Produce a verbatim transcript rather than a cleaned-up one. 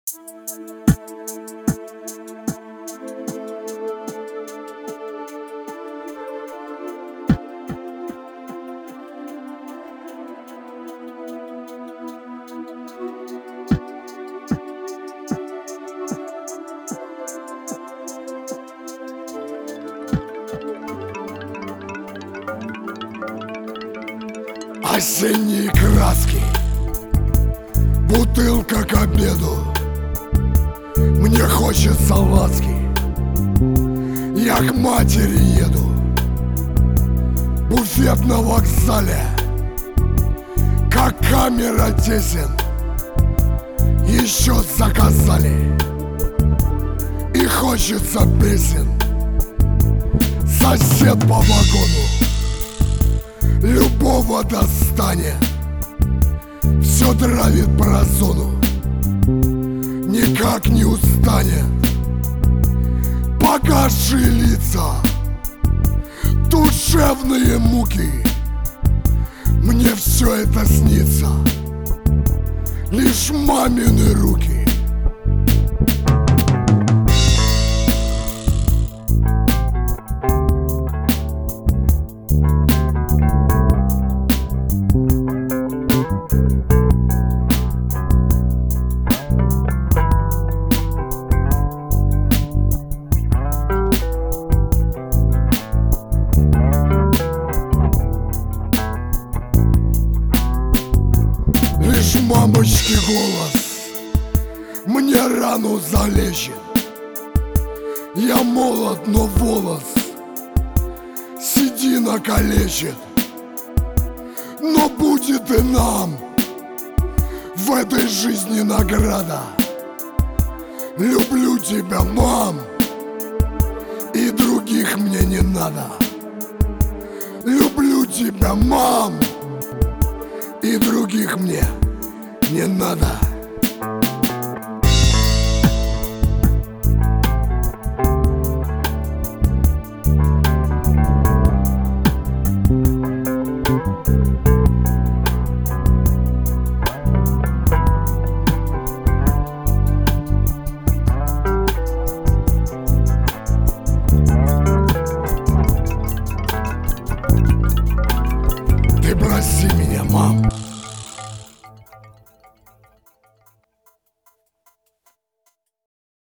Осенние краски, бутылка к обеду. Мне хочется ласки, я к матери еду. Буфет на вокзале, как камера тесен. Еще заказали, и хочется песен. Сосед по вагону любого достанет, все травит про зону, никак не устанет. Покажи лица, душевные муки. Мне все это снится, лишь мамины руки. Лишь мамочки голос мне рану залечит. Я молод, но волос седина калечит. Но будет и нам в этой жизни награда. Люблю тебя, мам, и других мне не надо. Люблю тебя, мам, и других мне не надо.